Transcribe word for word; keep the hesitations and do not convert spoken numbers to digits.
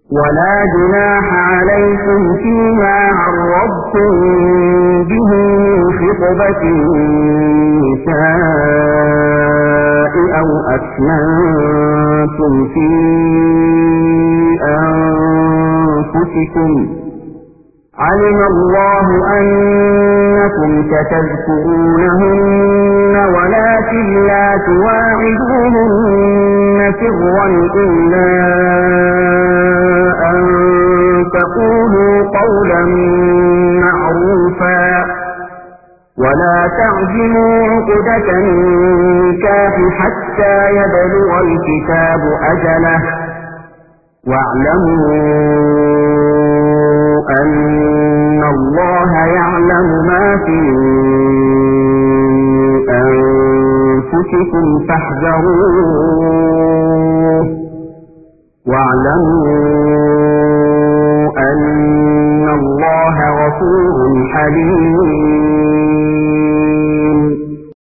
ولا جناح عليكم فيما عرضتم به من خطبة النساء أو أكننتم في أنفسكم علم الله أنكم ستذكرونهن ولكن لا تواعدوهن سرا إلا أن تقولوا قولا معروفا ولا تعزموا عقدة النكاح حتى يبلغ الكتاب أجله واعلموا أن الله يعلم ما في أنفسكم فاحذروه واعلموا أن الله غفور حليم